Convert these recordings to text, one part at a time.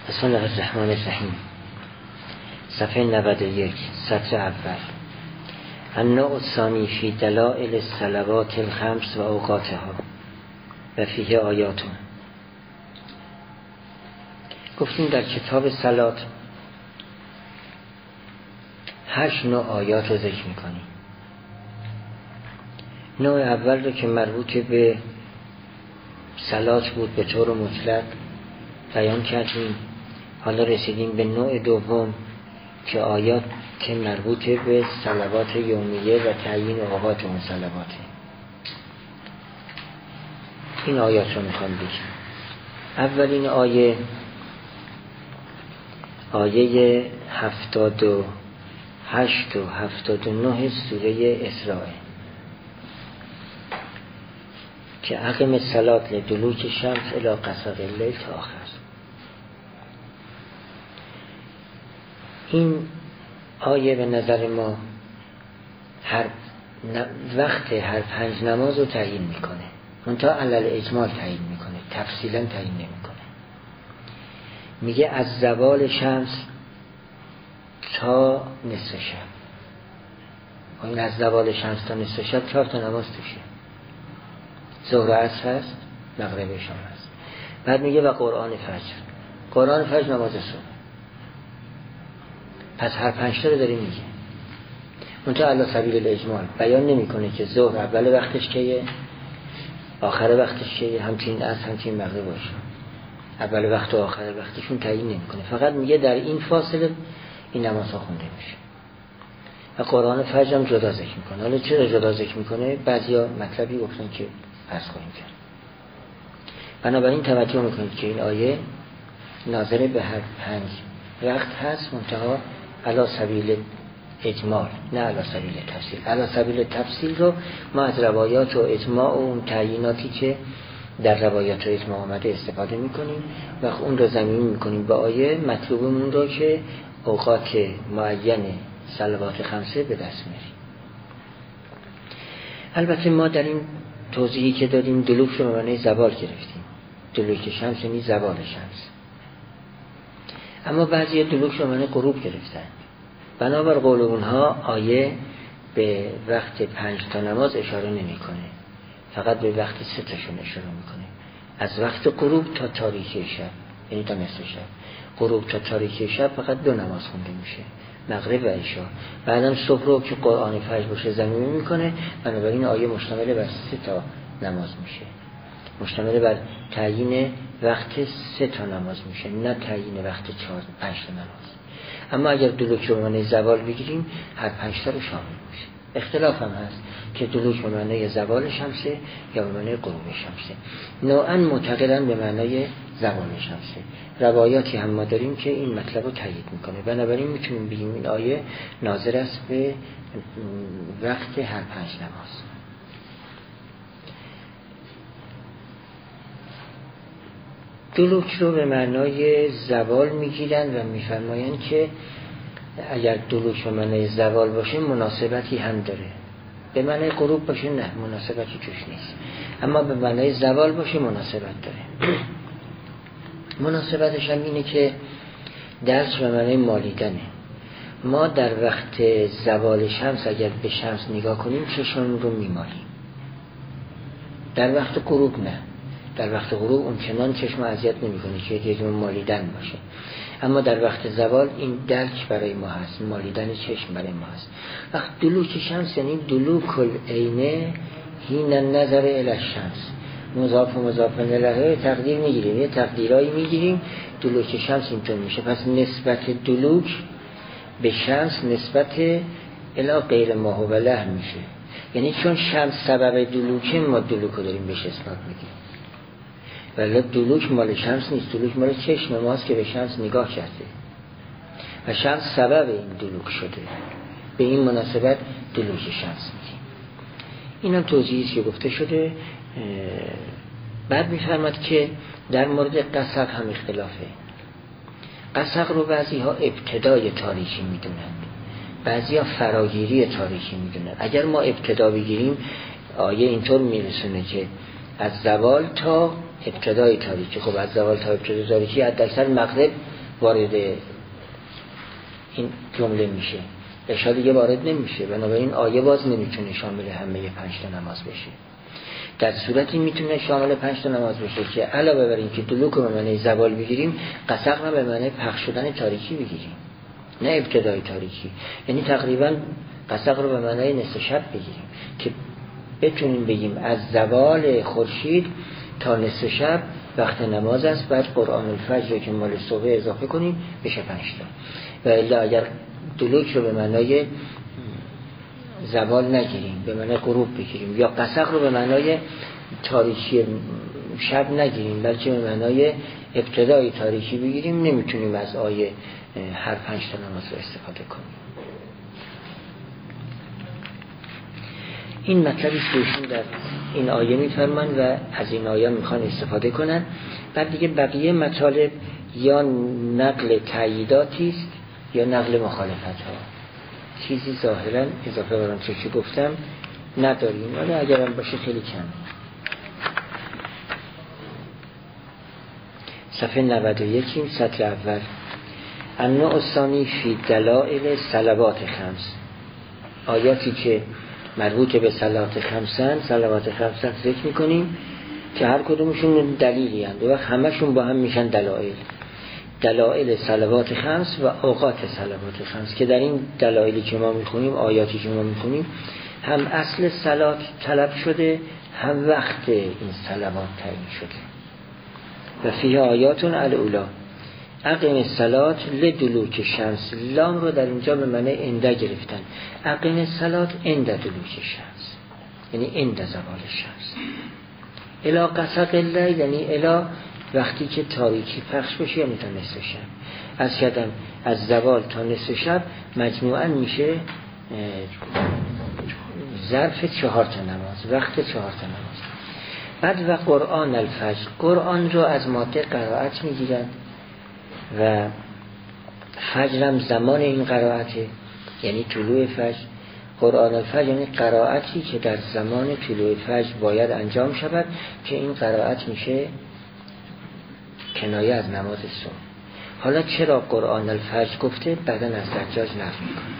بسم الله الرحمن الرحیم. صفحه 91 سطر اول. النوع الثانی فی دلائل الصلوات الخمس و اوقاتها و فیه آیات. گفتیم در کتاب صلات 8 نوع آیات رو ذکر میکنیم. نوع اول رو که مربوط به صلات بود به طور مطلق بیان کردیم. حالا رسیدیم به نوع دوم که آیات که مربوط به صلوات یومیه و تعیین اوقات اون صلواته. این آیات رو میخوام بگیم. اولین آیه 78 و 79 سوره اسراء که اقم الصلاة لدلوک الشمس الی غسق اللیل تا آخر. این آیه به نظر ما وقت هر 5 نماز رو تعیین میکنه، منتها علل اجمال تعیین میکنه، تفصیلا تعیین نمیکنه. میگه از زوال شمس تا نصف شب. این از زوال شمس تا نصف شب 4 تا نماز توشه. ظهر و عصر هست، مغرب و شام هست. بعد میگه و قرآن فجر. قرآن فجر نماز صبح. پس هر 5 تا رو داره میگه. منتها علی سبیل الاجمال بیان نمیکنه که ظهر اول وقتش کیه، آخر وقتش کیه، همچنین عصر، همچنین مغرب باشه. اول وقت و آخر وقتشون تعیین نمیکنه. فقط میگه در این فاصله این نمازها خونده میشه. و قرآن فجر هم جدا ذکر میکنه. حالا چرا جدا ذکر میکنه؟ بعضیا مطلبی گفتن که پس خواهیم کرد. بنابراین توجه میکنید که این آیه ناظر به هر 5 وقت هست، منتها علی سبیل اجمال نه علی سبیل تفصیل. علی سبیل تفصیل رو ما از روایات و اجماع و اون تعییناتی که در روایات و اجماع آمده استفاده میکنیم و اون رو ضمیر میکنیم به آیه. مطلوبمون رو که اوقات معین صلوات خمسه به دست میاریم. البته ما در این توضیحی که دادیم دلوک رو به معنی زوال گرفتیم. دلوک شمس یعنی زوال شمس. اما بعضی دلوک رو به معنی غروب گرفتن. بنابر قول اونها آیه به وقت 5 تا نماز اشاره نمیکنه، فقط به وقت 3 تاشون اشاره میکنه. از وقت غروب تا تاریکی شب، یعنی تا نصف شب. غروب تا تاریکی شب فقط 2 نماز خونده میشه، مغرب و عشا. بعدم صبح رو که قرآن فجر باشه ضمیر میکنه. بنابراین آیه مشتمل بر 3 تا نماز میشه، مشتمل بر تعیین وقت 3 تا نماز میشه، نه تعیین وقت 4-5 تا نماز. اما اگر دلوک به معنی زوال بگیریم هر 5 تا رو شامل میشه. اختلاف هم هست که دلوک به معنی زوال شمسه یا به معنی غروب شمسه. نوعا معتقدن به معنی زوال شمسه. روایاتی هم ما داریم که این مطلب رو تایید میکنه. بنابراین میتونیم بگیم این آیه ناظر است به وقت هر 5 نماز. دلوک رو به معنای زوال میگیرن و میفرمایند که اگر دلوک به معنای زوال باشه مناسبتی هم داره. به معنای غروب باشه نه، مناسبتی توش نیست. اما به معنای زوال باشه مناسبت داره. مناسبتش هم اینه که درس به معنای مالیدنه. ما در وقت زوال شمس اگر به شمس نگاه کنیم چشممون رو میمالیم. در وقت غروب نه. در وقت غروب اون چنان چشم اذیت نمی‌کنه که یه مالیدن باشه. اما در وقت زوال این درک برای ما هست، مالیدن چشم برای ما هست. وقت دلوک شمس یعنی دلوک العین حین النظر الی الشمس. مضاف و مضاف الیه تقدیر میگیریم، یه تقدیرایی میگیریم. دلوک شمس اینطور میشه. پس نسبت دلوک به شمس نسبت الی غیر ما هو له میشه. یعنی چون شمس سبب دلوکه ما دلوک رو داریم بهش اسناد میگیم. ولی دلوک مال شمس نیست، دلوک مال چشم ماست که به شمس نگاه کرده و شمس سبب این دلوک شده. به این مناسبت دلوک شمس میگیم. این هم توضیحی است که گفته شده. بعد میفرماد که در مورد غسق هم اختلافه. غسق رو بعضی ها ابتدای تاریکی میدونن، بعضی ها فراگیری تاریکی میدونن. اگر ما ابتدا بگیریم آیه اینطور میرسونه که از زوال تا ابتدای تاریکی. خب از زوال تا ابتدای تاریکی حداکثر مغرب وارد این جمله میشه، عشا دیگه وارد نمیشه، بنابراین آیه باز نمیتونه شامل همه 5 تا نماز بشه. در صورتی میتونه شامل 5 تا نماز بشه که علاوه بر این که دلوک رو به معنی زوال بگیریم، قسق رو به معنی پخش شدن تاریکی بگیریم، نه ابتدای تاریکی. یعنی تقریبا قسق رو به معنی نصف شب بگیریم که بتونیم بگیم از زوال خورشید تا نصف شب وقت نماز است، بعد قرآن الفجر که مال صبح اضافه کنیم بشه 5 تا. و الا اگر دلوک رو به معنای زوال نگیریم، به معنای غروب بگیریم، یا قسق رو به معنای تاریکی شب نگیریم بلکه به معنای ابتدای تاریکی بگیریم، نمیتونیم از آیه هر 5 تا نماز رو استفاده کنیم. این مطلبی که ایشون در این آیه میفرمان و از این آیه میخوان استفاده کنن. بعد دیگه بقیه مطالب یا نقل تاییداتی است یا نقل مخالفت ها، چیزی ظاهرا اضافه برام چه گفتم نداریم، ولی اگرم باشه خیلی کم. صفحه 91 سطر اول. النوع الثانی فی دلائل صلوات خمس، آیاتی که مربوط به صلوات خمسن ذکر میکنیم که هر کدومشون دلیلی هست و همشون با هم میشن دلائل صلوات خمس و اوقات صلوات خمس، که در این دلایلی که ما میخونیم، آیاتی که ما میخونیم، هم اصل صلات طلب شده هم وقت این صلوات تعیین شده. و فیه آیاتون الاولا اقیم الصلات لدلوک شمس، لام رو در اینجا به معنی انده گرفتن. اقیم الصلات اند دلوک شمس، یعنی اند زوال شمس. الا قسق اللیل، یعنی الا وقتی که تاریکی پخش بشه، یعنی تا نصف شب. از شدم از زوال تا نصف شب مجموعاً میشه ظرف 4 تا نماز، وقت 4 تا نماز. بعد و قرآن الفجر، قرآن رو از ماده قرائت میگیرن و فجرم زمان این قرائته، یعنی طلوع فجر. قرآن الفجر یعنی قرائتی که در زمان طلوع فجر باید انجام شود، که این قرائت میشه کنایه از نماز صبح. حالا چرا قرآن الفجر گفته؟ بعداً از زجاج نقل میکنه.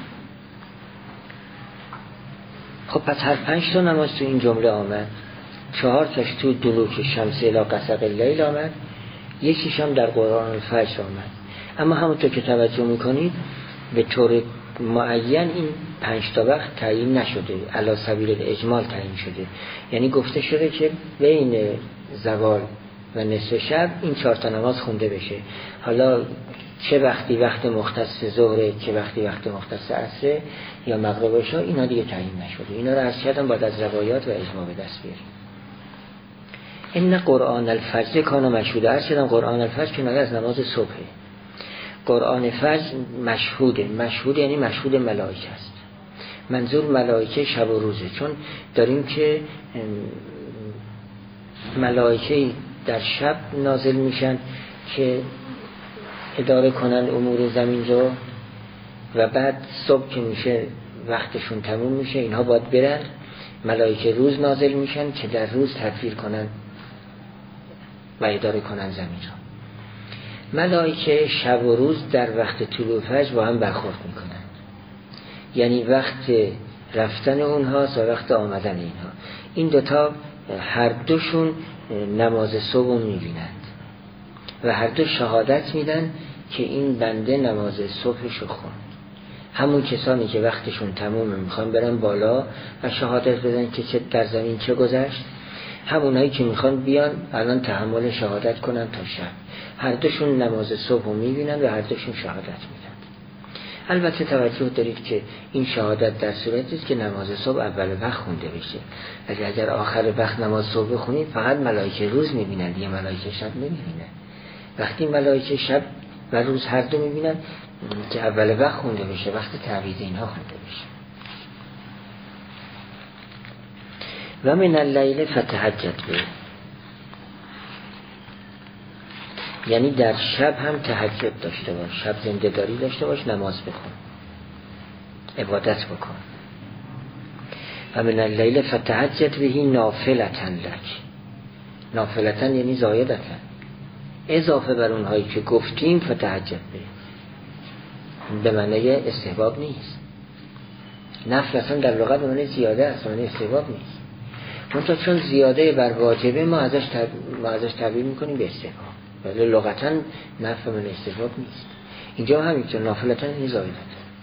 خب پس هر 5 تا نماز تو این جمله آمد، 4 تاش تو دلوک شمس الی قسق اللیل آمد، یکیش هم در قرآن الفجر آمد. اما همونطور که توجه میکنید به طور معین این 5 تا وقت تعیین نشده، علی سبیل الاجمال تعیین شده. یعنی گفته شده که بین زوال و نصف شب این 4 تا نماز خونده بشه. حالا چه وقتی وقت مختص ظهره، چه وقتی وقت مختص عصر یا مغرب و عشا، اینا دیگه تعیین نشده. اینا رو عرض کردم باید از روایات و اجماع به دست بیاریم. این قرآن الفجر کانا مشهوده، عرض کردم قرآن الفجر کنایه از نماز صبح. قرآن فجر مشهود یعنی مشهود ملائکه است. منظور ملائکه شب و روزه، چون داریم که ملائکه در شب نازل میشن که اداره کنن امور زمین رو، و بعد صبح که میشه وقتشون تموم میشه اینها باید برن. ملائکه روز نازل میشن که در روز تدبیر کنن و اداره کنن زمین رو. ملائکه شب و روز در وقت طلوع فجر با هم برخورد میکنن، یعنی وقت رفتن اونها و وقت آمدن اینها. این دوتا هر دوشون نماز صبح میبینند و هر دو شهادت میدن که این بنده نماز صبحشو خوند. همون کسانی که وقتشون تمومه میخوان برن بالا و شهادت بدن که چه در زمین چه گذشت، همونایی که میخوان بیان الان تحمل شهادت کنن تا شب. هر دوشون نماز صبح رو میبینن و هر دوشون شهادت میدن. البته توجه دارید که این شهادت در صورتی است که نماز صبح اول وقت خونده بشه. اگر آخر وقت نماز صبح خونید فقط ملائکه روز میبینن، دیگه ملائکه شب نمیبینن. وقتی ملائکه شب و روز هر دو میبینن که اول وقت خونده بشه، وقت تعویض اینها خونده بشه. و من اللیل فتهجد به، یعنی در شب هم تهجد داشته باش، شب زنده داری داشته باش، نماز بخون، عبادت بکن. و من اللیل فتهجد به نافلة لک، نافلة یعنی زایدة، اضافه بر اونهایی که گفتیم فتهجد به معنی استحباب نیست. نفل اصلا در لغت به معنی زیاده است، معنی استحباب نیست. منتها چون زیاده بر واجبه ما ازش تعبیر میکنیم به استحباب، ولی لغتا نفل من استحباب نیست. اینجا همینطور نافلتا این زایده.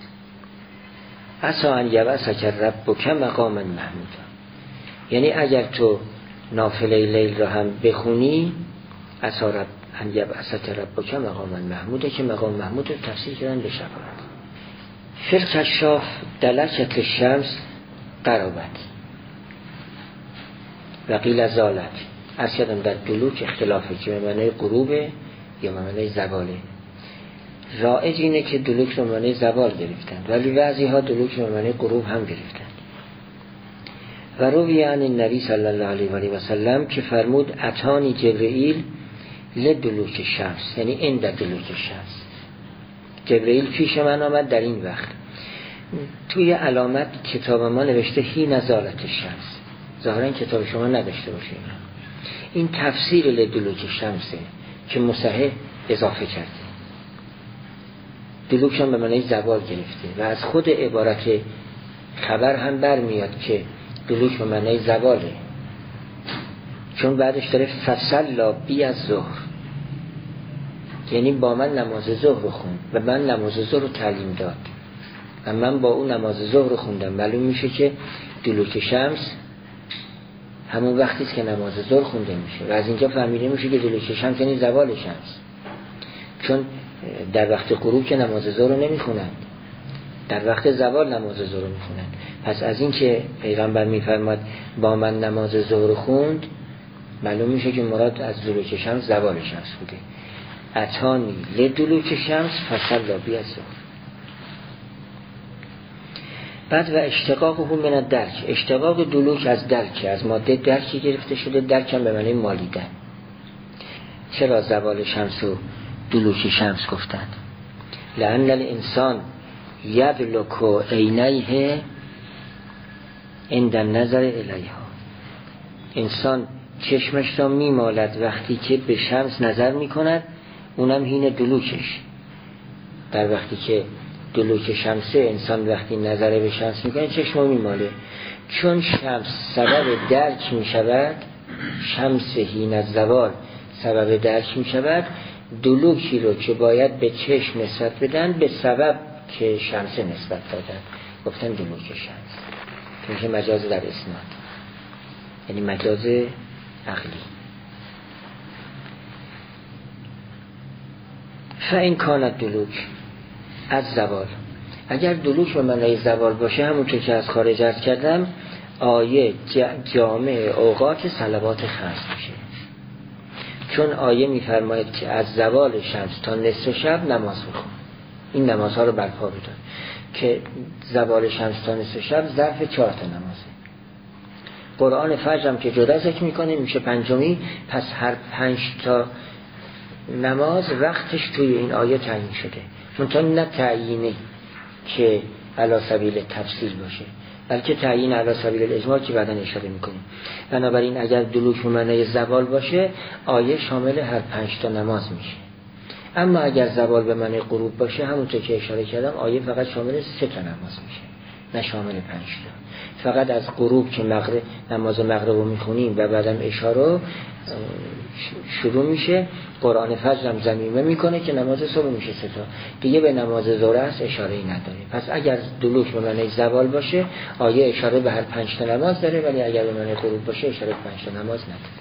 عسی ان یبعثک ربک مقاما محمودا، یعنی اگر تو نافله لیل را هم بخونی عسی ان یبعثک ربک مقاما محمودا، که مقام محمود رو تفسیر کردن به شفاعت. فی الکشاف دلکت الشمس قربت و قیل زالت. از کردم در دلوک اختلافه که به معنی غروبه یا به معنی زواله. رایج اینه که دلوک رو به معنی زوال گرفتن، ولی بعضی ها دلوک رو به معنی غروب هم گرفتن. و روی عن النبی صلی الله علیه و سلم که فرمود اتانی جبرئیل لدلوک شمس، یعنی این در دلوک شمس جبرئیل پیش من آمد در این وقت. توی علامت کتاب ما نوشته هی نزالت شمس، ظاهرا کتاب شما نداشته باشه. این تفسیر لدلوک شمسه که مصحح اضافه کرده. دلوک هم به معنی زوال گرفته و از خود عبارت خبر هم برمیاد که دلوک به معنی زواله، چون بعدش داره فصلا بی از ظهر، یعنی با من نماز ظهر رو خوند و من نماز ظهر رو تعلیم داد و من با اون نماز ظهر رو خوندم. معلوم میشه که دلوک شمس همون وقتی است که نماز ظهر خونده میشه و از اینجا فهمیده میشه که دلوک شمس یعنی زوال شمس، چون در وقت غروب که نماز ظهر رو نمیخونند، در وقت زوال نماز ظهر رو میخونند. پس از این که پیغمبر میفرماد با من نماز ظهر خوند، معلوم میشه که مراد از دلوک شمس زوال شمس بوده. اتانی لدلوک شمس فصلا بی از ظهر. بعد و اشتقاقه من الدرک، اشتقاق دلوک از درک، از ماده درکی گرفته شده. درک هم به معنی مالیدن. چرا زوال شمس و دلوک شمس گفتند؟ لأن الانسان یدلک عینیه عند النظر الیها، انسان چشمش را میمالد وقتی که به شمس نظر میکند، اونم حین دلوکش. در وقتی که دلوک شمسه انسان وقتی نظر به شمس میکنه چشم رو میماله، چون شمس سبب درک میشود، شمس حین الزوال سبب درک میشود. دلوکی رو که باید به چشم نسبت بدن به سبب که شمس نسبت دادن گفتن دلوک شمس، که میشه مجاز در اسناد، یعنی مجاز عقلی. فإن کانت دلوک از زوال، اگر دلوک به معنی زوال باشه، همونطور که از خارج عرض کردم، آیه جامع اوقات صلوات خمس میشه، چون آیه میفرماید که از زوال شمس تا نصف شب نماز بخون. این نمازها رو برپا بدن که زوال شمس تا نصف شب ظرف 4 تا نمازه. قرآن فجر هم که جدا ذکر میکنه میشه پنجمی، پس هر 5 تا نماز وقتش توی این آیه تعیین شده، منتها نه تعیینی که علی سبیل تفصیل باشه، بلکه تعیین علی سبیل الاجمال که بعداً اشاره میکنیم. بنابراین اگر دلوک به معنی زوال باشه، آیه شامل هر 5 تا نماز میشه. اما اگر زوال به معنی غروب باشه، همونطور که اشاره کردم، آیه فقط شامل 3 تا نماز میشه، نه شامل 5 تا. فقط از غروب که نماز مغرب رو میخونیم و بعدم اشاره شروع میشه، قرآن فجر هم ضمیمه میکنه که نماز صبح میشه 3 تا، دیگه به نماز ظهر است اشاره ای نداره. پس اگر دلوک به معنی زوال باشه، آیه اشاره به هر 5 تا نماز داره، ولی اگر به معنی غروب باشه اشاره به 5 تا نماز نداره.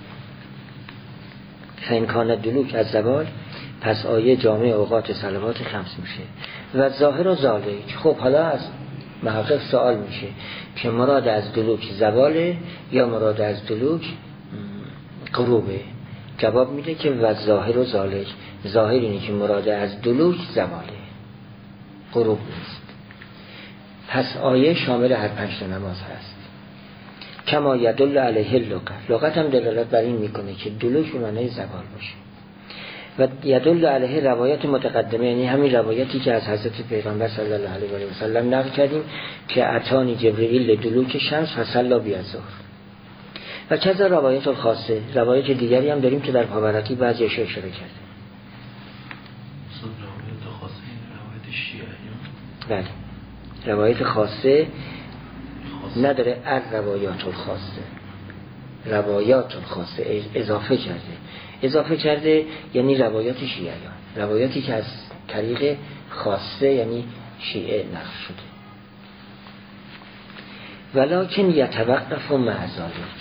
فإن کان دلوک از زوال، پس آیه جامع اوقات صلوات خمس میشه. و ظاهر و ذالک، خب حالا از محقق سوال میشه که مراد از دلوک زواله یا مراد از دلوک غروبه؟ جواب میده که و ظاهر و ذالک، ظاهر اینه که مراد از دلوک زواله، غروب نیست. پس آیه شامل هر 5 تا نماز هست. کما یدل علیه اللغت، لغت هم دلالت بر این میکنه که دلوک به معنی زوال باشه. و یدل علیه روایت متقدمه، یعنی همین روایتی که از حضرت پیغمبر صلی الله علیه و سلم نقل کردیم که اتانی جبرئیل لدلوک شمس فصلا بی الظهر. و کذا روایت الخاصه، روایت دیگری هم داریم که در پاورقی بعضی اشاره کرده. روایت خاصه روایت شیعیان. بله، روایت خاصه نداره، روایات الخاصه، روایات الخاصه اضافه کرده یعنی روایات شیعیان، روایاتی که از طریق خاصه یعنی شیعه نقل شده. ولکن یتوقف مع ذلک.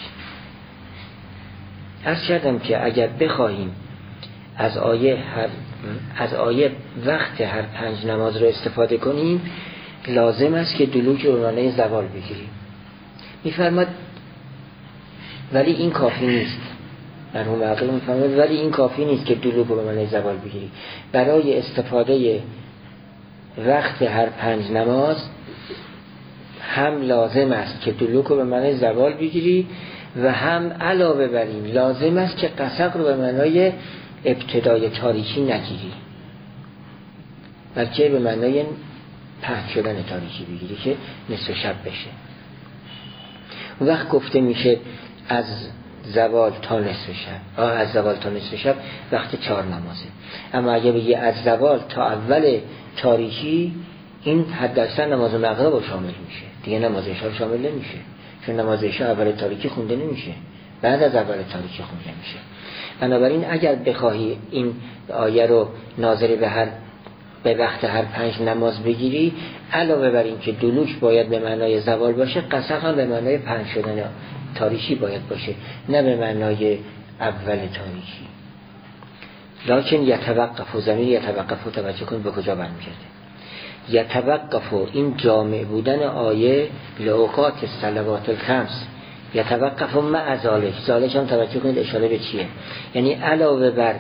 عرض کردم که اگر بخواهیم از آیه وقت هر 5 نماز رو استفاده کنیم، لازم است که دلوک رو به معنای زوال بگیریم. میفرماد ولی این کافی نیست. مرحوم عقل میفرماد ولی این کافی نیست که دلوک رو به معنای زوال بگیریم. برای استفاده وقت هر 5 نماز هم لازم است که دلوک رو به معنای زوال بگیری و هم علاوه بر این لازم است که قسق رو به معنای ابتدای تاریکی نگیری، بلکه به معنای پهن شدن تاریکی بگیری که نصف شب بشه. اون وقت گفته میشه از زوال تا نصف شب، از زوال تا نصف شب وقت 4 نمازه. اما اگه بگی از زوال تا اول تاریکی، این حداکثر نماز مغرب رو شامل میشه، دیگه نماز عشا شامل نمیشه، چون نماز عشا اول تاریکی خونده نمیشه، بعد از اول تاریکی خونده میشه. بنابراین اگر بخواهی این آیه رو ناظر به وقت هر 5 نماز بگیری، علاوه بر این که دلوک باید به معنای زوال باشه، قسق هم به معنای پهن شدن تاریکی باید باشه، نه به معنای اول تاریکی. لکن یتوقف و ضمیر یتوقف و توجه کن به کجا برمیگرده. یتوقف، این جامع بودن آیه لأوقات الصلوات الخمس، یتوقف مع ذالک، ذالک هم توجه کنید اشاره به چیه، یعنی علاوه بر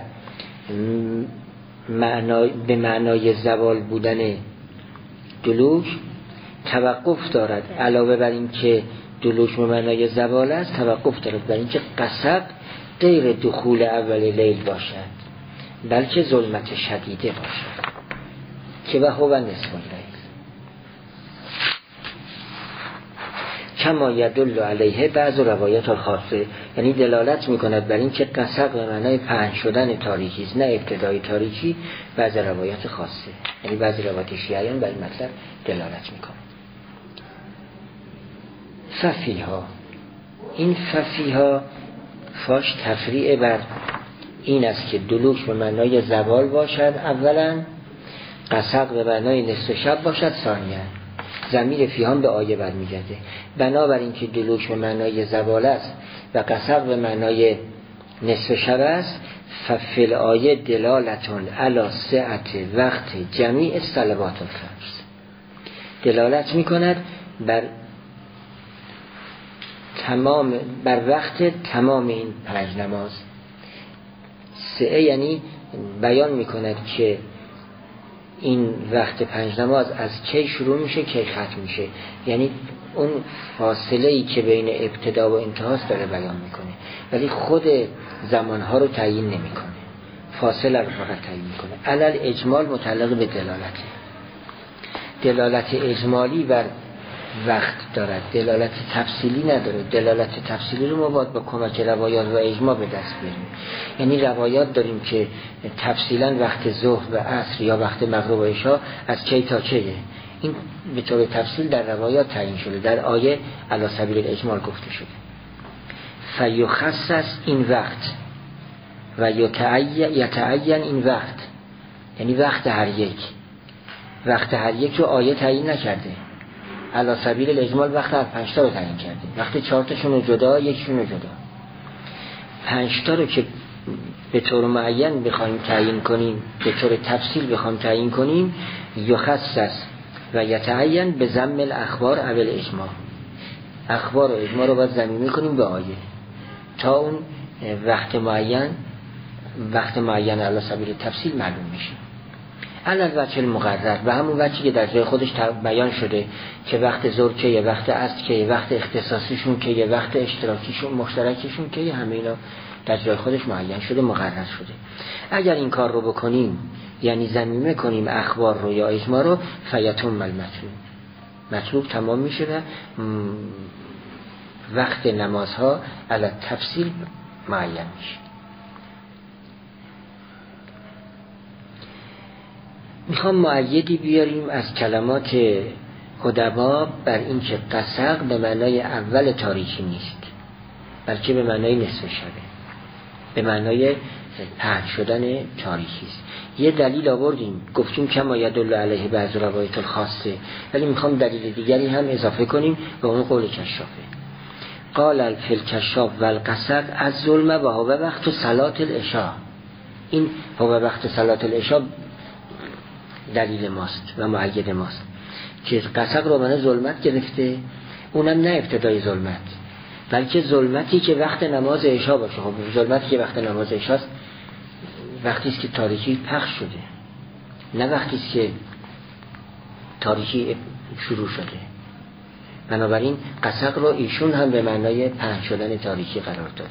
به معنای زوال بودن دلوک توقف دارد، علاوه بر این که دلوک به معنای زوال است توقف دارد بر این که قسق غیر دخول اول لیل باشد، بلکه ظلمت شدیده باشد که به هو نصف اللیل، کما یدل علیه بعض روایات الخاصه، یعنی دلالت میکند بر این که قسق به معنای پهن شدن تاریکی است، نه ابتدای تاریکی. بعض روایات خاصه یعنی بعضی روایات شیعیان بر این مطلب دلالت میکنه. ففیها، این ففیها فاش تفریع بر این است که دلوک به معنای زوال باشد اولا، قسق به معنای نصف شب باشد ثانیا. ضمیر فیهان به آیه برمیگرده. بنابراین که دلوک به معنای زوال است و قسق به معنای نصف شب است، ففل آیه دلالتون علی سعت وقت جمیع الصلوات الخمس، دلالت میکند بر وقت تمام این 5 نماز. سعه یعنی بیان میکند که این وقت 5 نماز از کی شروع میشه کی ختم میشه، یعنی اون فاصله ای که بین ابتدا و انتهاست داره بیان میکنه، ولی خود زمانها رو تعیین نمیکنه، فاصله رو فقط تعیین میکنه. علل اجمال متعلق به دلالت اجمالی بر وقت دارد، دلالت تفصیلی نداره. دلالت تفصیلی رو ما باید با کمک روایات و اجماع به دست بیاریم. یعنی روایات داریم که تفصیلا وقت ظهر و عصر یا وقت مغرب و عشا از کی تا کیه، این به طور تفصیل در روایات تعیین شده، در آیه علی سبیل الاجمال گفته شده. فیخصص این وقت و یتعین این وقت، یعنی وقت هر یک رو آیه تعیین نکرده، علی سبیل الاجمال وقت هر 5 تا رو تعیین کرده، وقت 4 تاشون رو جدا، یکشون رو جدا. 5 تا رو که به طور معین بخوایم تعیین کنیم، به طور تفصیل بخوایم تعیین کنیم، یخصص و یتعین به ضم الاخبار اول اجماع، اخبار و اجماع رو باید ضمیمه کنیم به آیه تا اون وقت معین علی سبیل تفصیل معلوم میشه. علل وجه المقرر، و همون وجهی که در جای خودش بیان شده که وقت ظهر کیه، وقت عصر کیه، وقت اختصاصیشون کیه، وقت اشتراکیشون مشترکشون کیه، همه اینا در جای خودش معین شده، مقرر شده. اگر این کار رو بکنیم، یعنی ضمیمه کنیم اخبار رو یا اجماع رو، فیتم المطلوب، مطلوب تمام میشه وقت نمازها علی تفصیل معین میشه. میخوام معیدی بیاریم از کلمات ادبا بر این که قسق به معنای اول تاریکی نیست، بلکه به معنای نصف شبه، به معنای پهن شدن تاریکی است. یه دلیل آوردیم گفتیم کما یدل علیه بعض روایت الخاصه، ولی میخوام دلیل دیگری هم اضافه کنیم به اون قول کشافه. قال فی الکشاف والقسق از ظلمه و هو وقت صلات العشاء. این هو وقت صلات العشاء دلیل ماست و معید ماست که قسق رو معنی ظلمت گرفته، اونم نه ابتدای ظلمت، بلکه ظلمتی که وقت نماز عشاء باشه. خب ظلمتی که وقت نماز عشاء است وقتی است که تاریکی پخش شده، نه وقتی است که تاریکی شروع شده. بنابراین قسق رو ایشون هم به معنای پهن شدن تاریکی قرار داده.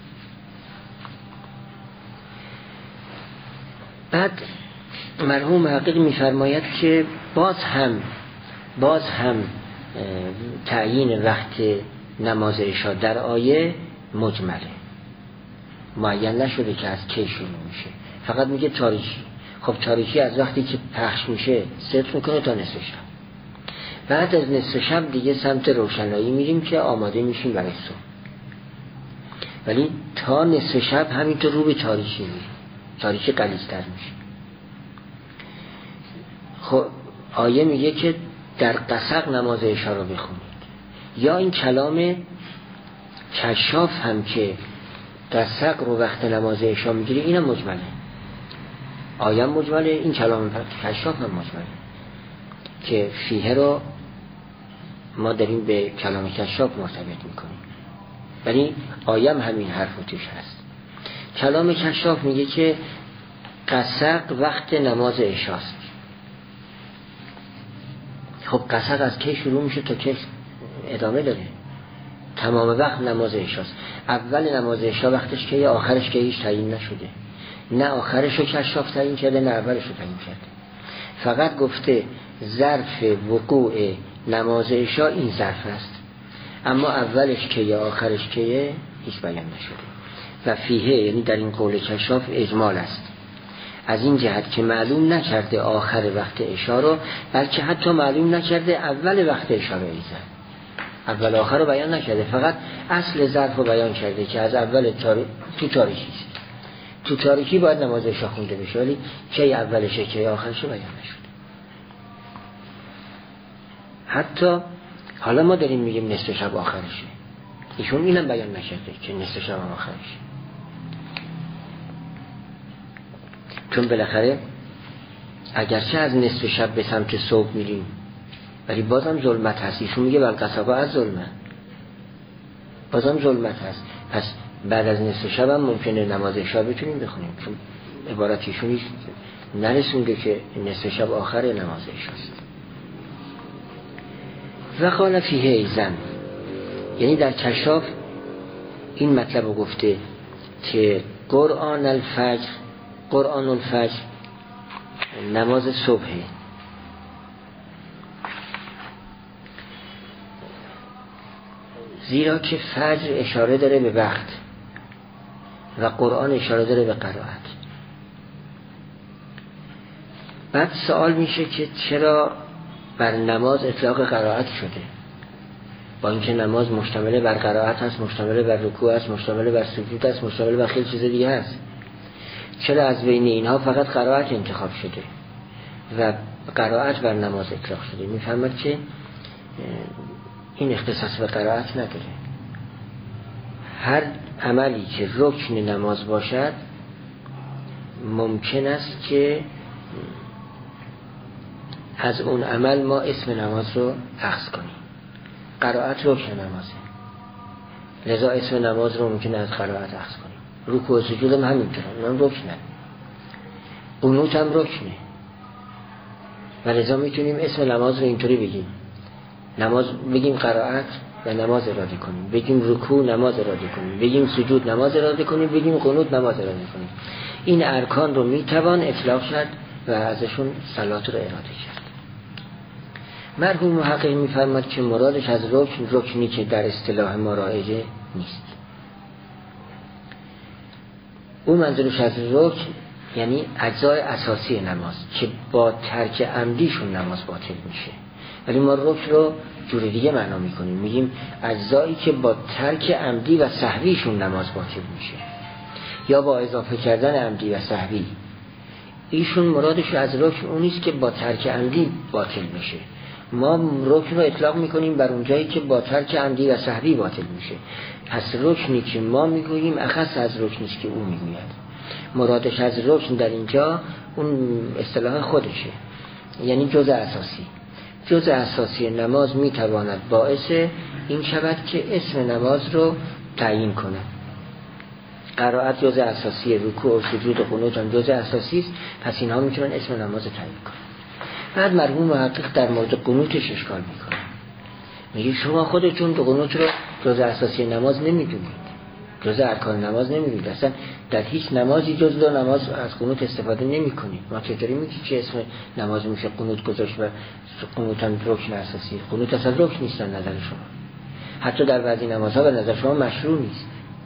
بعد مرحوم محقق می‌فرماید که باز هم تعیین وقت نماز عشاء در آیه مجمله، معین نشده که از کی شروع میشه، فقط میگه تاریکی. خب تاریکی از وقتی که پخش میشه صدق میکنه تا نصف شب. بعد از نصف شب دیگه سمت روشنایی میریم که آماده میشیم برای صبح، ولی تا نصف شب همینطور رو به تاریکی میریم، تاریکی غلیظتر میشه. خب آیه میگه که در قسق نماز عشاء رو بخونید. یا این کلام کشاف هم که قسق رو وقت نماز عشاء میگیره، اینم مجمله، آیه مجمله، این کلام کشاف هم مجمله که فیه رو ما داریم به کلام کشاف مرتبط میکنیم، ولی آیه هم همین حرف توش هست. کلام کشاف میگه که قسق وقت نماز عشاء است. خب قسق از کی شروع میشه تا کی ادامه داره؟ تمام وقت نماز عشاء است. اول نماز عشاء وقتش که آخرش که هیچ تعیین نشده، نه آخرش رو کشاف تعیین کرده نه اولش رو تعیین کرده، فقط گفته ظرف وقوع نماز عشاء این ظرف است، اما اولش که یا آخرش که هیچ بیان نشده. و فیه یعنی در این قول کشاف اجمال است، از این جهت که معلوم نکرده آخر وقت عشاء رو، بلکه حتی معلوم نکرده اول وقت عشاء رو ایزن، اول آخر رو بیان نکرده، فقط اصل ظرف رو بیان کرده که از اول تو تاریکی است. تو تاریکی باید نماز عشاء خونده بشه، ولی کی اولشه کی آخرشه بیان نشده. حتی حالا ما داریم میگیم نصف شب آخرشه، ایشون اینم بیان نکرده که نصف شب آخرشه، چون بالاخره اگرچه از نصف شب به سمت صبح میریم ولی بازم ظلمت هست. ایشون میگه والقسق از ظلمه، بازم ظلمت هست. پس بعد از نصف شب هم ممکنه نماز عشاء بتونیم بخونیم، چون عبارت ایشون نرسونده که نصف شب آخر نماز عشاء است. و قال فیه ایزن، یعنی در کشاف این مطلب رو گفته که قرآن الفجر نماز صبحه، زیرا که فجر اشاره داره به وقت و قرآن اشاره داره به قرائت. بعد سوال میشه که چرا بر نماز اطلاق قرائت شده، با اینکه نماز مشتمل بر قرائت هست، مشتمل بر رکوع است، مشتمل بر سجود است، مشتمل بر خیلی چیز دیگه هست. چرا از بین اینها فقط قرائت انتخاب شده و قرائت بر نماز اطلاق شده؟ میفهمد که این اختصاص به قرائت نداره. هر عملی که رکن نماز باشد ممکن است که از اون عمل ما اسم نماز رو اخذ کنیم. قرائت رکن نمازه، لذا اسم نماز رو ممکن از قرائت اخذ کنیم. رکوع و سجود هم همینطوره، اونم رکنه. قنوت هم رکنه و لذا میتونیم اسم نماز رو اینطوری بگیم، نماز بگیم قرائت و نماز اراده کنیم، بگیم رکوع نماز اراده کنیم، بگیم سجود نماز اراده کنیم، بگیم قنوت نماز اراده کنیم. این ارکان رو میتوان اطلاق کرد و ازشون صلات رو اراده کرد. مرحوم محقق می‌فرماد که مرادش از رکن، رکنی که در اصطلاح ما رایجه نیست. اون منظورش از رکن یعنی اجزای اساسی نماز که با ترک عمدیشون نماز باطل میشه. ولی ما رکن رو جور دیگه معنا میکنیم، میگیم اجزایی که با ترک عمدی و سهویشون نماز باطل میشه یا با اضافه کردن عمدی و سهوی. ایشون مرادش از رکن اون نیست که با ترک عمدی باطل میشه. ما رکن رو اطلاق میکنیم بر اون جایی که با ترک عمدی و سهوی باطل میشه. پس رکنی که ما میگوییم اخص از رکنی است که او میگوید. مرادش از رکن در اینجا اون اصطلاح خودشه، یعنی جزء اساسی. جزء اساسی نماز میتواند باعث این شود که اسم نماز رو تعیین کنه. قرائت جزء اساسی، رکوع و سجود و قنوت هم جزء اساسی است، پس اینها میتونن اسم نماز رو تعیین کنن. بعد مرحوم محقق در مورد قنوتش اشکال میکنه، میگه شما خودتون قنوت رو جزء اساسی نماز نمیدونید، جزء ارکان نماز نمیدونید، اصلا در هیچ نمازی جز دو نماز از قنوت استفاده نمیکنید. ما چطوری میگیم چه اسم نماز میشه قنوت گذاشت و قنوت هم رکن اساسی؟ قنوت اصلا رکن نیست در نظر شما، حتی در بعضی نمازها به نظر شما مشروع نیست.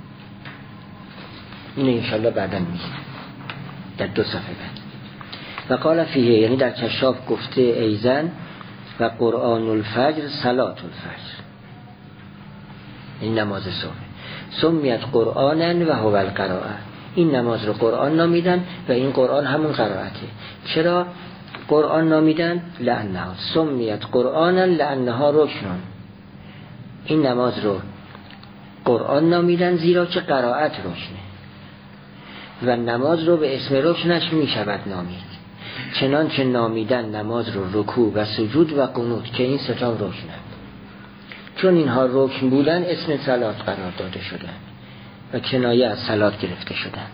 اینو انشالله بعدا میگیم در 2 صفحه بعد. و قال فیه، یعنی در کشاف گفته ایزن و قرآن الفجر صلات الفجر، این نماز صبح سمیت قرآنن و هو القراءه، این نماز رو قرآن نامیدن و این قرآن همون قرائته. چرا قرآن نامیدن؟ لأنها سمیت قرآنن لأنها رکنن، این نماز رو قرآن نامیدن زیرا که قرائت رکنه و نماز رو به اسم رکنش می شود نامید، چنانچه نامیدن نماز رو رکوع و سجود و قنوت که این ستام رکنند. چون اینها رکن بودن اسم صلات قرار داده شدند و کنایه از صلات گرفته شدند.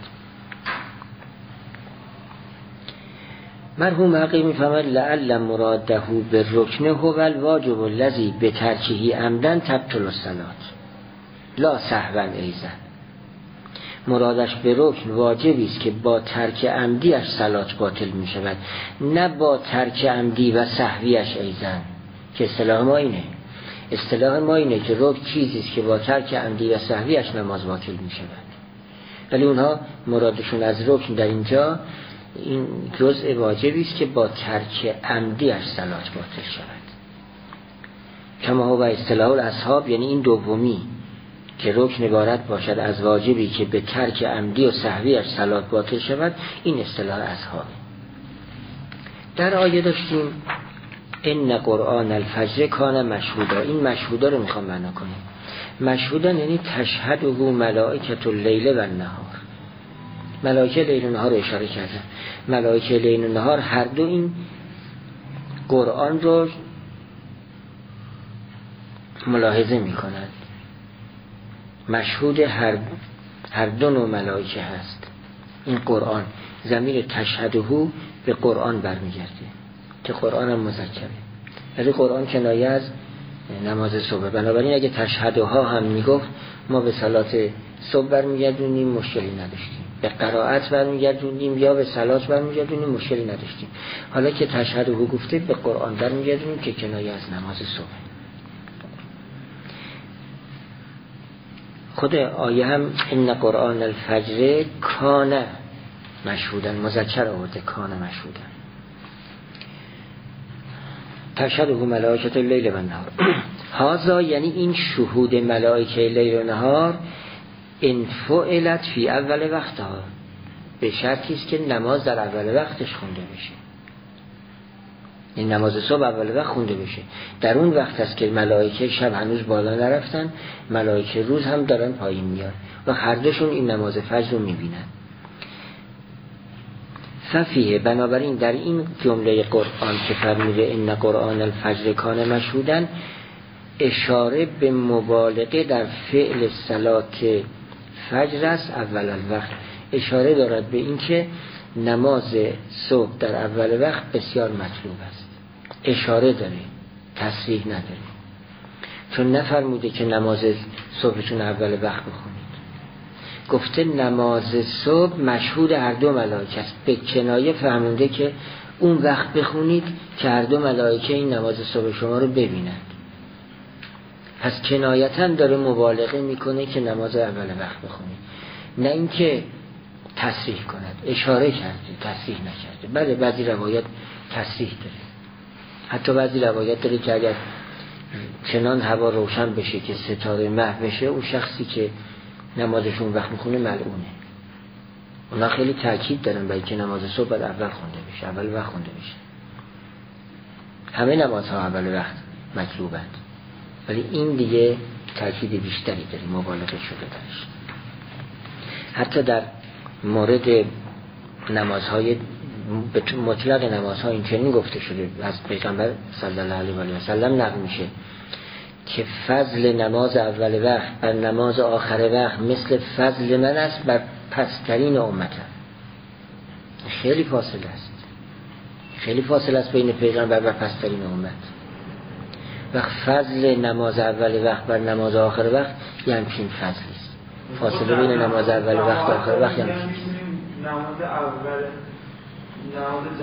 مرحوم حقیقی میفهمد لعل مراده به رکنه هو الواجب الذی به ترکه عمدن تبطل الصلات لا سهوا ایضا. مرادش به رکن واجبی است که با ترک عمدیش صلات باطل می شود، نه با ترک عمدی و سهویش ایضا، که اصطلاح ما اینه. اصطلاح ما اینه که رکن چیزی است که با ترک عمدی و سهویش نماز باطل می شود، ولی اونها مرادشون از رکن در اینجا این جزء واجبی است که با ترک عمدیش صلات باطل شود. کما هو اصطلاح الاصحاب، یعنی این دومی که رکن عبارت باشد از واجبی که به ترک عمدی و سهویش صلات باطل شود، این اصطلاح اصحاب. در آیه داشتیم ان قرآن الفجر کان مشهودا، این مشهودا رو میخوام معنا کنیم. مشهودا یعنی تشهده ملائکه اللیل و النهار، ملائکه لیل و نهار رو اشاره کردن. ملائکه لیل و نهار هر دو این قرآن رو ملاحظه میکنند. مشهود هر دو نوع ملائکه هست. این قرآن ضمیر تشهده به قرآن برمیگرده که قرآن هم مذکره، ولی قرآن کنایه از نماز صبح. بنابراین اگه تشهده ها هم میگفت ما به صلات صبح برمیگردونیم مشکلی نداشتیم، به قرائت برمیگردونیم یا به صلات برمیگردونیم مشکلی نداشتیم. حالا که تشهده گفته به قرآن برمیگردونیم که کنایه از نماز صبح. خود آیه هم ان قرآن الفجر کان مشهودن، مذکر آورده کان مشهودن. تشهده ملائکه اللیل و النهار. هذا یعنی این شهود ملائکه لیل و نهار ان فعلت فی اول وقتها، به شرطی است که نماز در اول وقتش خونده بشه. این نماز صبح اول وقت خونده بشه. در اون وقت است که ملائکه شب هنوز بالا نرفتن، ملائکه روز هم دارن پایین میاد و هر دوشون این نماز فجر رو میبینن. ففیه، بنابراین در این جمله قرآن که فرموده ان قرآن الفجر کان مشهودن، اشاره به مبالغه در فعل صلات فجر است. اول الوقت اشاره دارد به این که نماز صبح در اول وقت بسیار مطلوب است. اشاره داره، تصریح نداره، چون نفرموده که نماز صبحتون اول وقت بخونید. گفته نماز صبح مشهود هر دو ملائکه است. به کنایه فهمونده که اون وقت بخونید که هر دو ملائکه این نماز صبح شما رو ببینند. پس کنایتاً داره مبالغه میکنه که نماز اول وقت بخونید، نه اینکه تصریح کند. اشاره کرده، تصریح نکرده. بله بعضی روایات تصریح داره، حتی بعضی روایات داره که اگر چنان هوا روشن بشه که ستاره محو بشه، اون شخصی که نمازشون وقت میخونه ملعونه. اونا خیلی تاکید دارن برای که نماز صبح باید اول خونده بشه، اول وقت خونده بشه. همه نمازها اول وقت مطلوبند، ولی این دیگه تاکید بیشتری داره، مبالغه شده درش. حتی در مورد نمازهای مطلق نمازها این چنین گفته شده از پیغمبر صلی الله علیه و سلم نقل میشه که فضل نماز اول وقت بر نماز آخر وقت مثل فضل من است بر پسترین امتم. خیلی فاصله است، خیلی فاصله است بین پیغمبر و پسترین امت. و فضل نماز اول وقت بر نماز آخر وقت یعنی چین فضلی است. فاصله بین نماز اول وقت و آخر وقت یعنی نماز اول نماز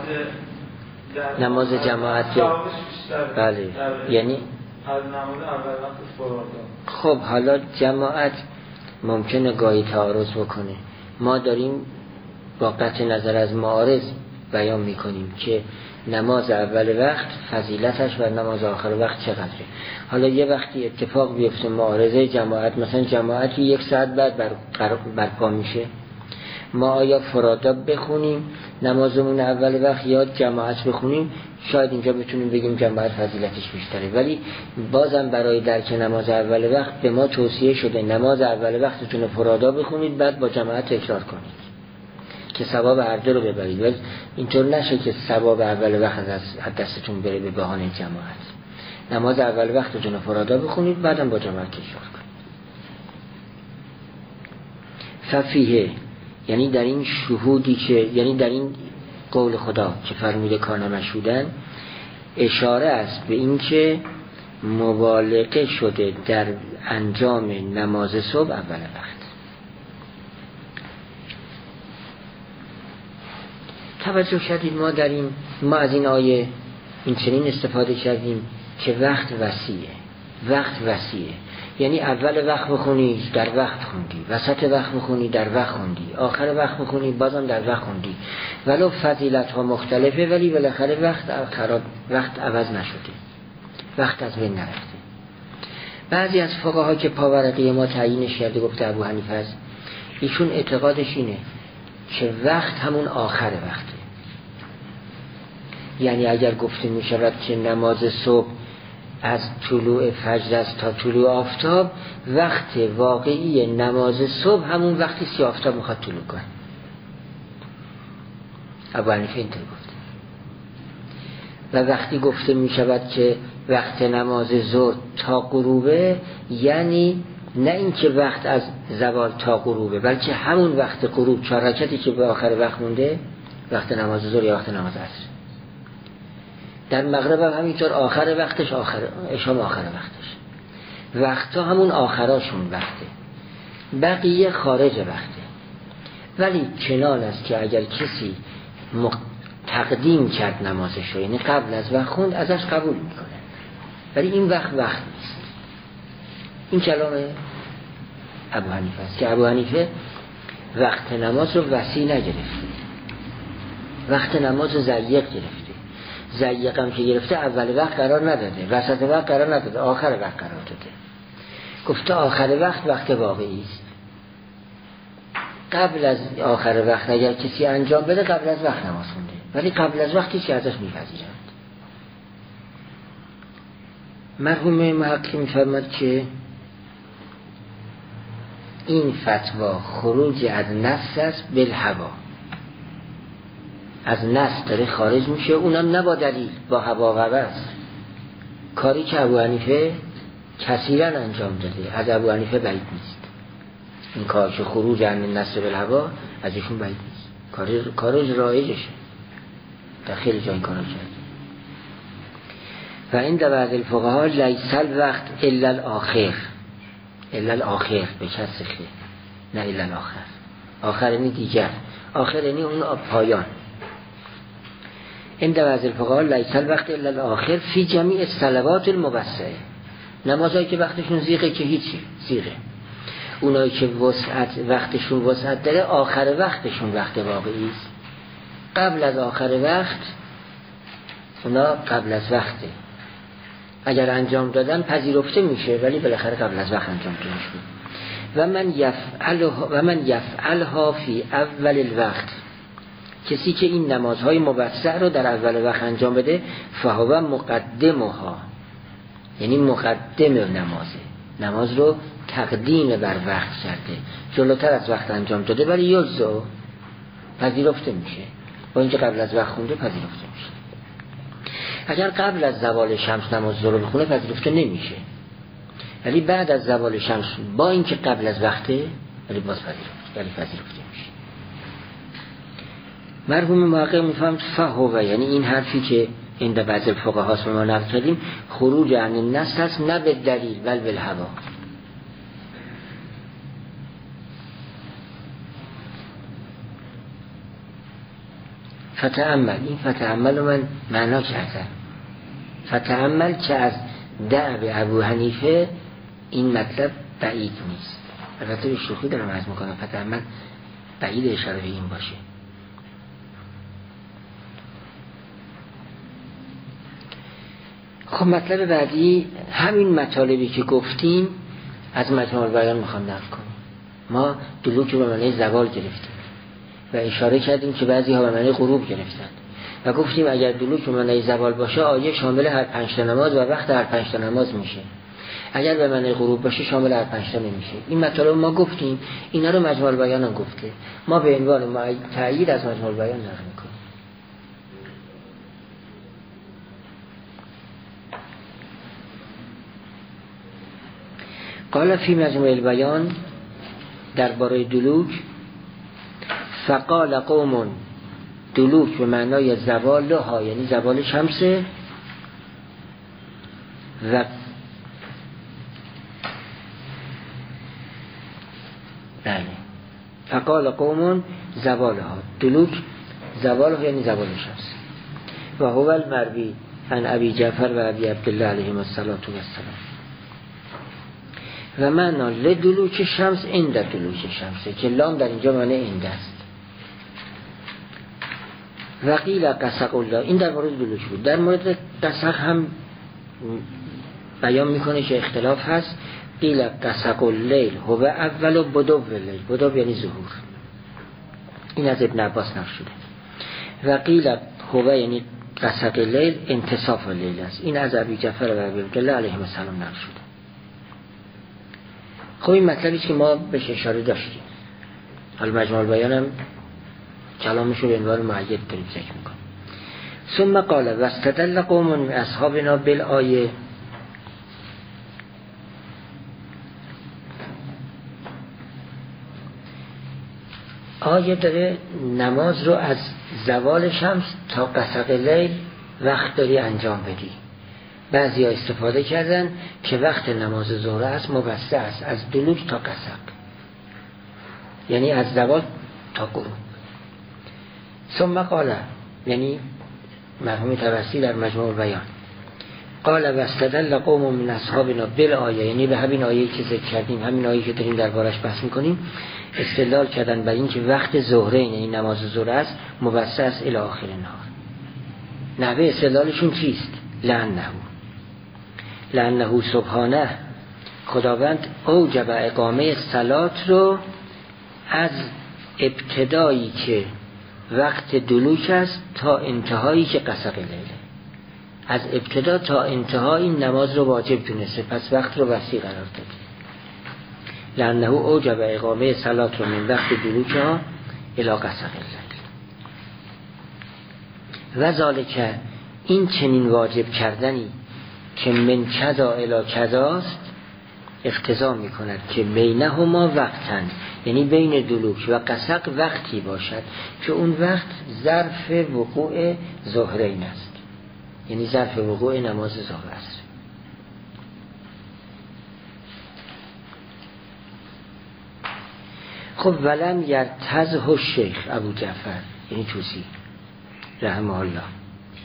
جماعت نماز جماعت بله یعنی از نماز اول وقت فرادا. خب حالا جماعت ممکنه گاهی تعارض بکنه. ما داریم با قطع نظر از معارض بیان میکنیم که نماز اول وقت فضیلتش و نماز آخر وقت چقدره. حالا یه وقتی اتفاق بیفته معارضه جماعت، مثلا جماعتی 1 ساعت بعد برپا میشه، ما آیا فرادا بخونیم نمازمون اول وقت یا جماعت بخونیم؟ شاید اینجا بتونیم بگیم جماعت فضیلتش بیشتره، ولی بازم برای درک نماز اول وقت به ما توصیه شده نماز اول وقتتون رو فرادا بخونید، بعد با جماعت تکرار کنید که ثواب هر دو رو ببرید. ولی اینطور نشه که ثواب اول وقت از دستتون بره به بهانه جماعت. نماز اول وقتتون رو فرادا بخونید، بعدم با جماعت تکرار کنید. ففیه یعنی در این شهودی که یعنی در این قول خدا که فرموده کان مشهودن اشاره است به این که مبالغه شده در انجام نماز صبح اول وقت. توجه کردید ما از این آیه این چنین استفاده کردیم که وقت وسیعه. یعنی اول وقت بخونی در وقت خوندی، وسط وقت بخونی در وقت خوندی، آخر وقت بخونی بازم در وقت خوندی، ولو فضیلت ها مختلفه ولی بالاخره وقت عوض نشده، وقت از بین نرفته. بعضی از فقها که پاورقی ما تعیینش کرده، گفته ابو حنیفه است، ایشون اعتقادش اینه که وقت همون آخر وقته. یعنی اگر گفته می شود که نماز صبح از طلوع فجر است تا طلوع آفتاب، وقت واقعی نماز صبح همون وقتی که آفتاب میخواد طلوع کنه. ابو حنیفه اینطور گفته. و وقتی گفته می شود که وقت نماز ظهر تا غروبه، یعنی نه اینکه وقت از زوال تا غروبه، بلکه همون وقت غروب 4 رکعتی که به آخر وقت مونده وقت نماز ظهر یا وقت نماز عصر. در مغرب هم همینطور آخر وقتش شام آخر وقتش. وقتا همون آخراشون وقته، بقیه خارج وقته. ولی چنان است که اگر کسی تقدیم کرد نمازش رو، یعنی قبل از وقت خوند، ازش قبول میکنه، ولی این وقت نیست. این کلام ابو حنیفه است که ابو حنیفه وقت نماز رو وسیع نگرفته، وقت نماز رو ضیق گرفته. ضیق هم که گرفته اول وقت قرار نداده، وسط وقت قرار نداده، آخر وقت قرار داده. گفته آخر وقت واقعی است. قبل از آخر وقت اگر کسی انجام بده قبل از وقت نماز خونده، ولی قبل از وقتی که ازش میپذیرند. مرحوم محقق میفرماد که این فتوا خروج از نص است بالهوا، از نص داره خارج میشه، اونم نه با دلیل، با هوا و هوس. کاری که ابو حنیفه کثیرا انجام داده، از ابو حنیفه بعید نیست این کار که خروج عن نص بالهوا، از ایشون بعید نیست. کارش رایجشه، در خیلی جای این کارو کرده. و این در بعض الفقها لیس الوقت الا الاخر به کسر خیر، نه الا الاخر. آخر یعنی دیگر، آخر یعنی اون پایان. عند بعض الفقهاء لیس الوقت الا الاخر فی جمیع الصلوات الموسعه، نمازهایی که وقتشون زیغه که هیچی زیغه، اونایی که وقتشون وسعت داره آخر وقتشون وقت واقعی است. قبل از آخر وقت اونا قبل از وقته، اگر انجام دادن پذیرفته میشه ولی بالاخره قبل از وقت انجام داده میشه. و من یفعلها فی اول الوقت، کسی که این نمازهای موسع رو در اول وقت انجام بده فهو مقدمها، یعنی مقدم نماز رو تقدیم بر وقت کرده، جلوتر از وقت انجام داده ولی یجزا پذیرفته میشه، با اینکه قبل از وقت خونده پذیرفته میشه. اگر قبل از زوال شمس نماز رو بخونه پذیرفته نمیشه، ولی بعد از زوال شمس با اینکه قبل از وقته ولی باز پذیرفته میشه. مرحوم محقق میفهمد فهو، یعنی این حرفی که عند بعض الفقهاء هست ما نقل کردیم خروج عن النص هست، نه به دلیل بل بالهوا. فتأمل، این فتأمل رو من معنا کردم. فتأمل که از دعب ابو حنیفه این مطلب بعید نیست، البته به شوخی دارم عرض میکنم، فتأمل بعید اشاره به این باشه. خب مطلب بعدی همین مطالبی که گفتیم از مجموع البیان میخوام نقل کنیم. ما دلوک رو به معنی زوال گرفتیم و اشاره کردیم که بعضی ها به معنی غروب گرفتن و گفتیم اگر دلوک به معنی زوال باشه آیه شامل هر 5 تا نماز و وقت هر 5 تا نماز میشه، اگر به معنی غروب باشه شامل هر 5 تا نمیشه. این مطالب ما گفتیم، اینا رو مجموع البیان هم گفته، ما به عنوان تأیید از مجموع البیان نقل میکنیم. قال فی مجموع البیان درباره دلوک، فقال قوم، دلوک به معنای زوال ها یعنی زوال شمس و بله فقال قوم زوال ها، دلوک زوال ها یعنی زوال شمس. و هو المروی عن ابی جعفر و ابی عبدالله علیهم الصلاة و السلام. و معنا لدلوک شمس عند دلوک شمس، که لام در اینجا معنی عند است. و قیل قسق الله، این در مورد دلوک بود. در مورد قسق هم بیان میکنه که اختلاف هست. قیل قسق اللیل هو اول و بدو اللیل، بدو یعنی ظهور، این از ابن عباس نقل شده. و قیل هو یعنی قسق اللیل انتصاف اللیل است، این از ابی جعفر و ابی عبدالله علیهم السلام نقل شده. خب این مطلبی که ما بهش اشاره داشتیم، حالا مجموع البیان هم کلامشو به عنوان معید داریم ذکر میکنم. ثم قال واستدل قوم من اصحابنا بالآیه، آیه داره نماز رو از زوال شمس تا قسق لیل وقت داری انجام بدی. بعضی ها استفاده کردن که وقت نماز ظهر است مبسته است از دلوک تا قسق، یعنی از زوال تا غروب. ثم قال، یعنی مرحوم طبرسی در مجموع البیان، قال واستدل قوم من اصحابنا بالآیه، یعنی به همین آیه‌ای که ذکر کردیم، همین آیه‌ای که داریم دربارش بحث می‌کنیم، استدلال کردن بر این که وقت ظهره یعنی نماز ظهر است مبسته است الی آخر النهار. نحوه استدلالشون چیست؟ لعنه سبحانه، خداوند اوجب اقامه صلات رو از ابتدایی که وقت دلوک است تا انتهایی که قسق لیله، از ابتدا تا انتها این نماز رو واجب دونسته، پس وقت رو وسیع قرار داده. لعنه اوجب اقامه صلات رو من وقت دلوک ها الی قسق لیل. و ذالک، این چنین واجب کردنی که من کذا الی کذاست اقتضا می کند که بینهما وقتن، یعنی بین دلوک و قسق وقتی باشد که اون وقت ظرف وقوع ظهرین است، یعنی ظرف وقوع نماز ظهر است. خب ولم یرتضح الشیخ ابو جعفر، یعنی توسی رحمه الله،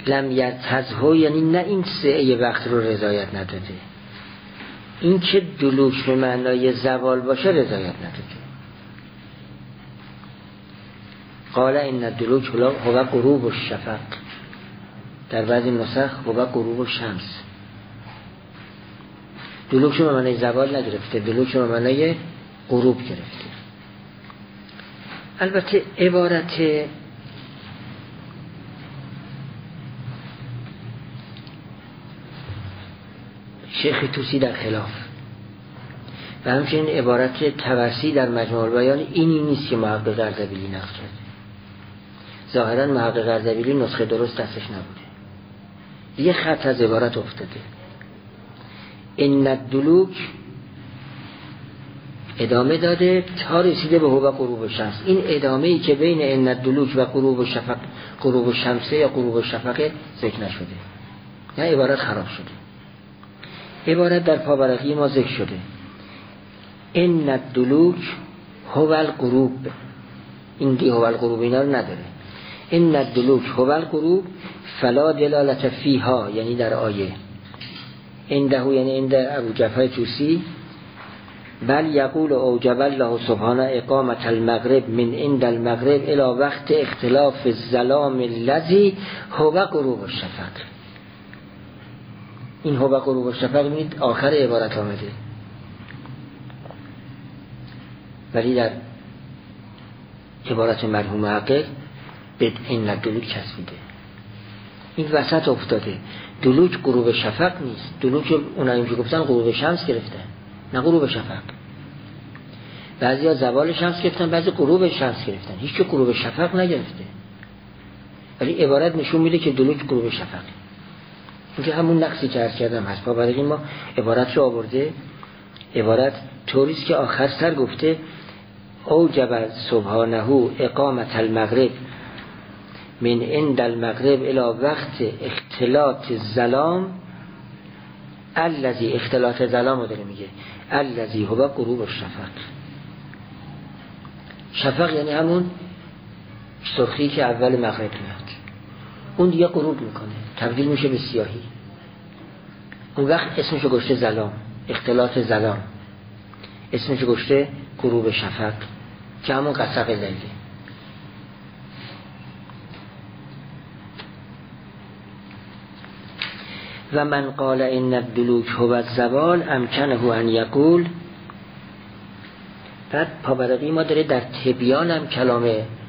لم یرتضه یعنی نه این سعه وقت رو رضایت نداده، این که دلوک به معنای زوال باشه رضایت نداده. قال این الدلوک هو غروب الشفق، در بعضی نسخ هو غروب الشمس. دلوک به معنای زوال نگرفته، دلوک به معنای غروب گرفته. البته عبارت شیخ طوسی در خلاف و همچنین عبارت طبرسی در مجموع البیان اینی نیست که محقق اردبیلی نقل کرده. ظاهرا محقق اردبیلی نسخه درست دستش نبوده، یه خط از عبارت افتاده. این الدلوک ادامه داده تا رسیده به هو غروب الشمس. این ادامه ای که بین این الدلوک و غروب الشفق، غروب الشمسه یا غروب الشفق ذکر نشده، نه عبارت خراب شده. عبارت در پاورقی ما ذکر شده این الدلوک هو الغروب، این دی هو الغروب اینا رو نداره. این الدلوک هو الغروب فلا دلالت فیها، یعنی در آیه عنده، یعنی عند ابو جعفر طوسی، بل یقول اوجب الله سبحانه اقامت المغرب من عند المغرب الى وقت اختلاف الظلام الذی هو غروب الشفق. این هو غروب الشفق میید آخر عبارت آمده، ولی در عبارت مرحوم محقق به این دلوک چسبیده، این وسط افتاده. دلوک غروب شفق نیست، دلوک اونایی که گفتن غروب شمس گرفتن، نه غروب شفق. بعضی ها زوال شمس گرفتن، بعضی غروب شمس گرفتن، هیچ که غروب شفق نگرفته، ولی عبارت نشون میده که دلوک غروب شفق. این که همون نقصی که عرض کردم هست. برای ما عبارت رو آورده، عبارت طوریست که آخر سر گفته اوجب سبحانه اقامت المغرب من عند المغرب الى وقت اختلاط الظلام الذی، اختلاط ظلام رو داره میگه، الذی هو غروب الشفق. شفق یعنی همون سرخی که اول مغرب میاد، اون دیگه غروب میکنه، تبدیل میشه به سیاهی. اون وقت اسمشو گذاشته ظلام، اختلاط ظلام، اسمشو گذاشته غروب شفق که همون قسق لیله. و من قال ان الدلوک هو الزوال امکنه ان یقول. بعد پاورقی ما داره در تبیان هم کلام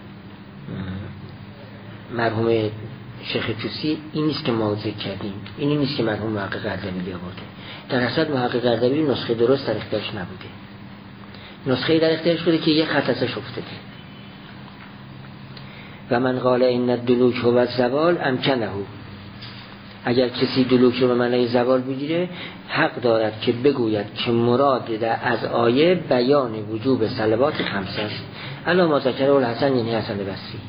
مرحوم شیخ طوسی این نیست که ما ذکر کردیم، این نیست که مرحوم محقق اردبیلی آورده. در اصل محقق اردبیلی نسخه درست در اختیارش نبوده، نسخه در اختیارش بوده که یه خط ازش افتاده. و من قال ان الدلوک هو الزوال امکنه، اگر کسی دلوک رو به معنای زوال بگیره حق دارد که بگوید که مراد از آیه بیان وجوب صلوات خمسه است، الا ما ذکره الحسن یعنی حسن بصری،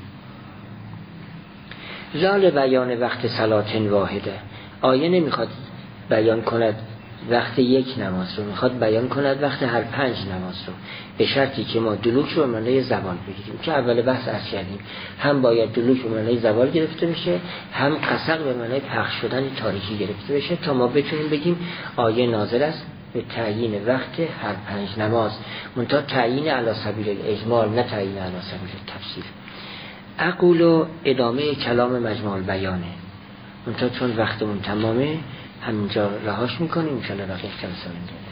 لال بیان وقت صلات واحده. آیه نمیخواد بیان کند وقت یک نماز رو، میخواد بیان کند وقت هر 5 نماز رو، به شرطی که ما دلوک رو به معنای زوال بگیریم، که اول بحث عرض کردیم هم باید دلوک به معنای زوال گرفته بشه، هم قسق به معنای پخش شدن تاریکی گرفته بشه، تا ما بتونیم بگیم آیه نازل است به تعیین وقت هر 5 نماز، منتها تعیین علی سبیل الاجمال، نه تعیین علی سبیل التفصیل. اقول ادامه کلام مجموع البیانه، منتها چون وقتمون تمامه همینجا رهاش میکنیم، ان شاء الله بقیه کلام